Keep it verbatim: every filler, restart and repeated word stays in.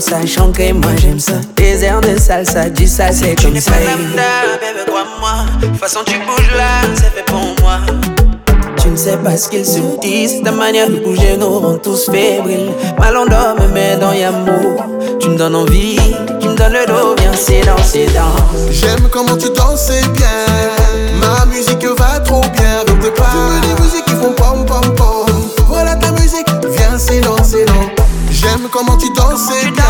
Sachant que moi j'aime ça. Des airs de salsa, du ça c'est comme ça. Tu n'es pas lambda, bébé, crois-moi. De toute façon tu bouges là, c'est fait pour moi. Tu ne sais pas ce qu'ils se disent. Ta manière de bouger nous rend tous fébriles. Mal on dort, me met dans Yamo. Tu me donnes envie, tu me donnes le dos. Viens, c'est dans, c'est dans. J'aime comment tu danses, c'est bien. Ma musique va trop bien avec tes pas. Tu veux des musiques qui font pom pom pom. Voilà ta musique, viens, c'est dans, c'est dans. J'aime comment tu danses, c'est bien.